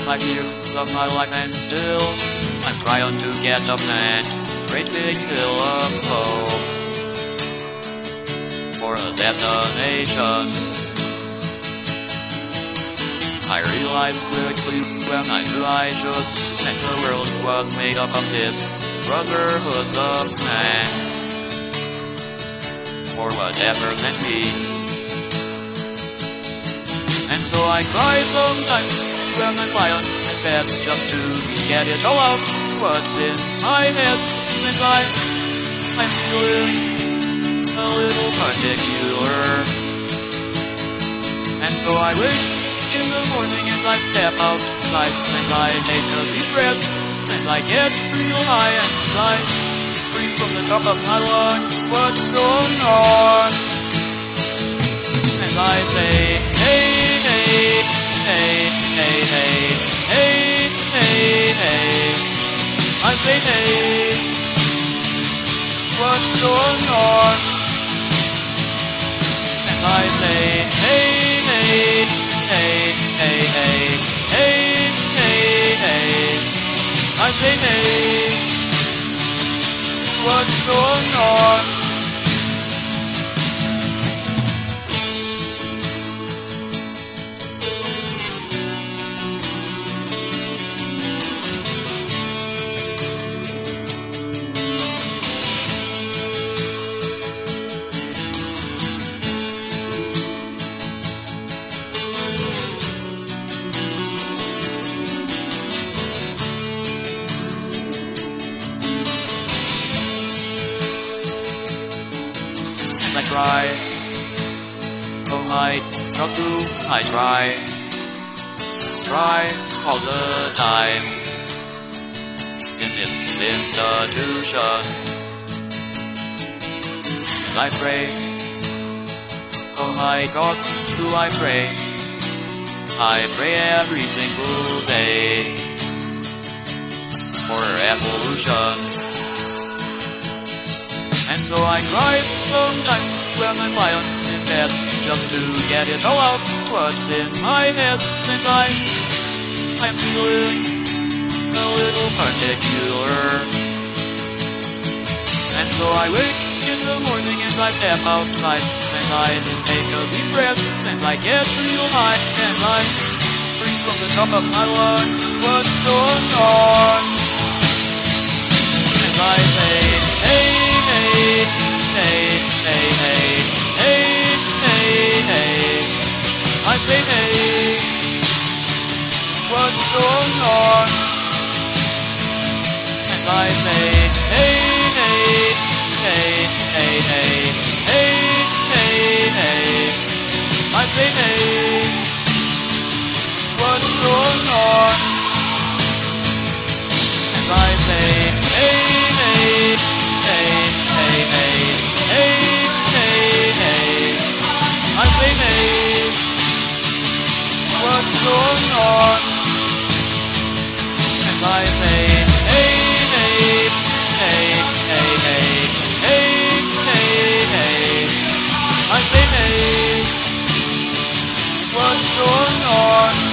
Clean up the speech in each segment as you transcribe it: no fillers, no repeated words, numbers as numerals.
25 years of my life and still I'm trying to get up that great big hill of hope for a destination. I realized quickly when I knew I should, and the world was made up of this brotherhood of man, for whatever than me. And so I cry sometimes when I'm lying in bed just to get it all out what's in my head. And I'm feeling a little particular. And so I wake in the morning and I step outside and I take a deep breath and I get real high and I scream from the top of my lungs, what's going on? And I say, hey, hey, hey, hey, hey, hey, hey, hey. I say, hey, what's going on? And I say, hey, hey, hey, hey, hey, hey, hey, hey. I say, hey, what's going on? I try, oh I talk to, I try all the time in this institution. And I pray, oh my God, do I pray every single day for evolution. And so I cry sometimes when I'm lying in bed just to get it all out what's in my head. And I'm feeling a little particular. And so I wake in the morning and I step outside and I take a deep breath and I get real high and I scream from the top of my lungs, what's going on? And I say, hey, hey, hey, hey, hey, hey, hey, hey. I say, hey, what's going on? And I say, hey, hey, hey, hey, hey, hey, hey, hey. I say, hey, what's going on? And I say, hey, hey, hey, hey, hey, hey, hey, hey. I say, hey, what's going on? And I say, hey, hey, hey, hey, hey, hey, hey, hey. I say, hey, what's going on?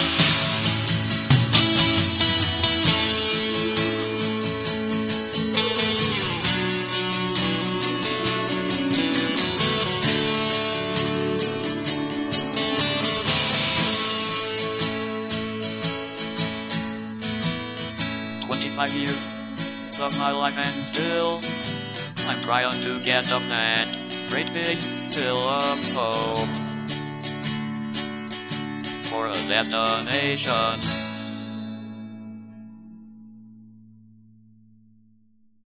"25 years of my life and still I'm trying to get up that great big hill of hope for a destination.